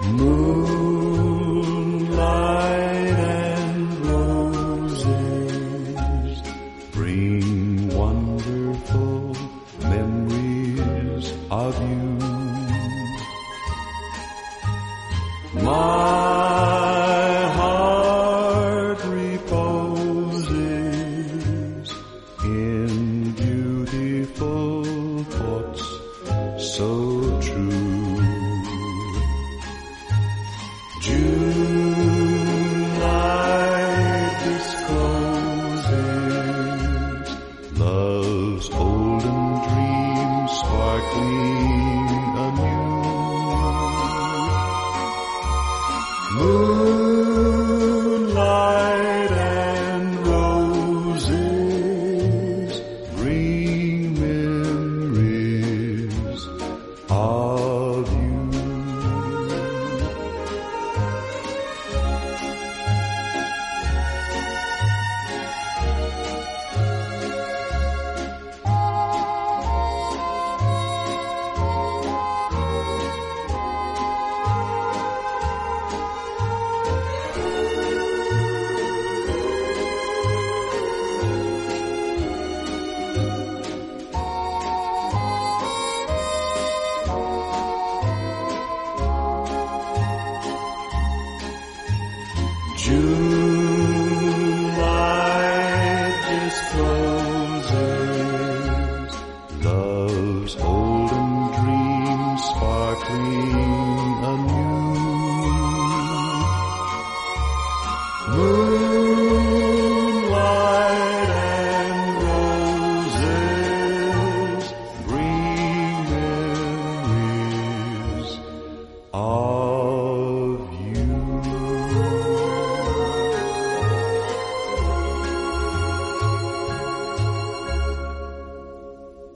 Moonlight and roses bring wonderful memories of you. My heart reposes in beautiful thoughts so true. June light discloses love's olden dream sparkling anew. Moonlight and roses bring memories of you. June